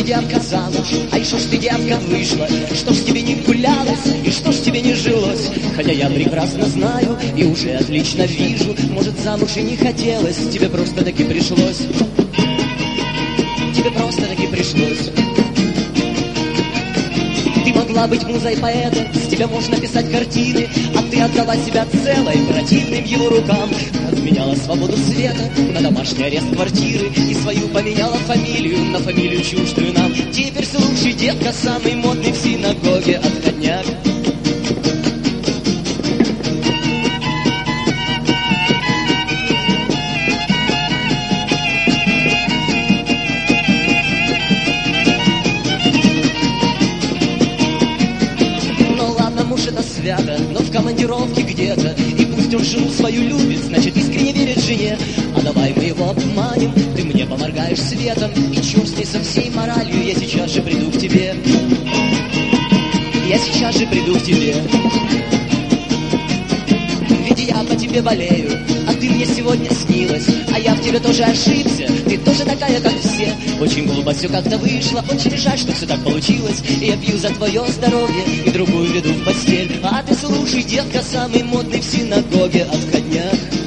девка, замуж? А и что ж ты, девка, вышла? Что ж тебе не гулялось? И что ж тебе не жилось? Хотя я прекрасно знаю и уже отлично вижу, может, замуж и не хотелось, тебе просто-таки пришлось. Тебе просто-таки пришлось. Ты могла быть музой поэта, с тебя можно писать картины, а ты отдала себя целой противным его рукам. Отменяла свободу света на домашний арест квартиры и свою поменяла фамилию на фамилию чуждую нам. Теперь слушай, детка, самый модный в синагоге отходняк. Но в командировке где-то, и пусть он жену свою любит, значит искренне верит жене. А давай мы его обманем, ты мне поморгаешь светом, и черт с ней со всей моралью, я сейчас же приду к тебе. Я сейчас же приду к тебе. Ведь я по тебе болею, а ты мне сегодня снилась, а я в тебе тоже ошибся, ты тоже такая, как все. Очень глупо все как-то вышло, очень жаль, что все так получилось. И я пью за твое здоровье и другую веду в постель. А ты слушай, детка, самый модный в синагоге отходняк.